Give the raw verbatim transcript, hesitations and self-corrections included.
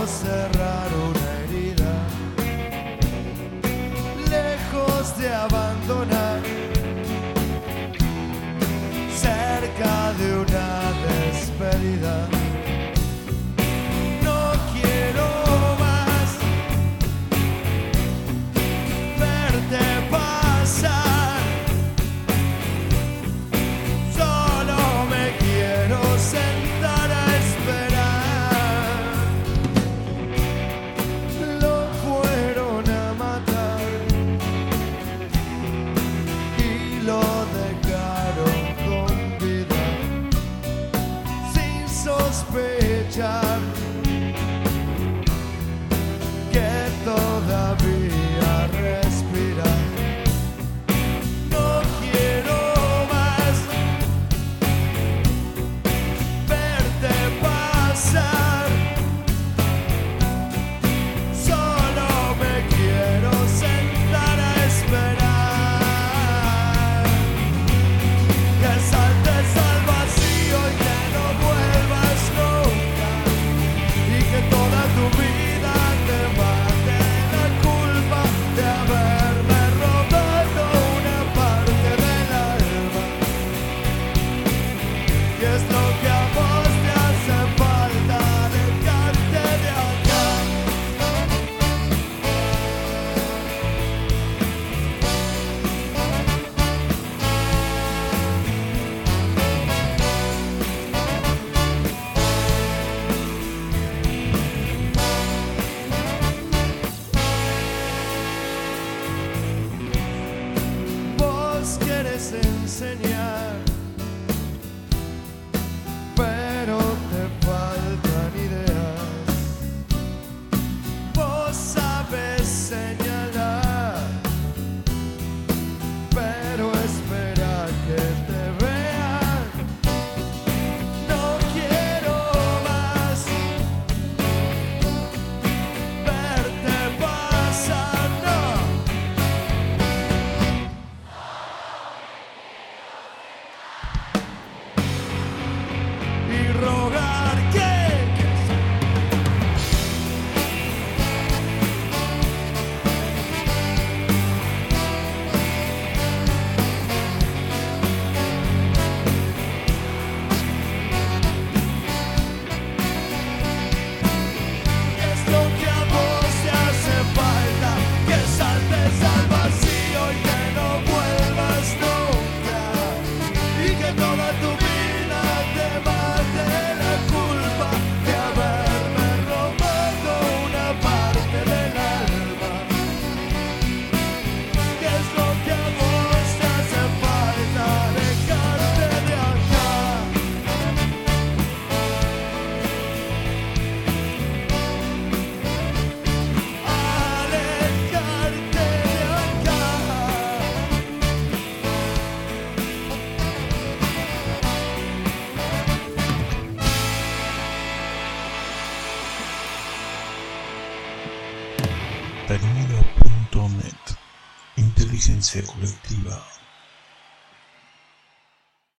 cerrar una herida, lejos de abandonar, cerca de una despedida. No quiero más verte pasar, solo me quiero sentar a esperar. Lo fueron a matar y lo dejaron con vida, sin sospechar que todavía respira. No quiero más verte pasar, solo me quiero sentar a esperar. Que saltes al vacío y que no vuelvas nunca, y que toda tu vida te mate la culpa de haberme robado una parte del alma. Y es lo que a vos te hace falta, alejarte de acá. Vos quieres enseñar, pero te faltan ideas. Vos sabes señalar, pero espera que te vean. No quiero más verte pasar, no. Y rogar que es lo que a vos te hace falta, que saltes al vacío y que no vuelvas nunca, y que toda tu vida te mate la culpa de haberme robado una parte del alma. Que es lo que a vos te hace falta, alejarte de acá. Alejarte de acá. Termino punto net. Inteligencia colectiva.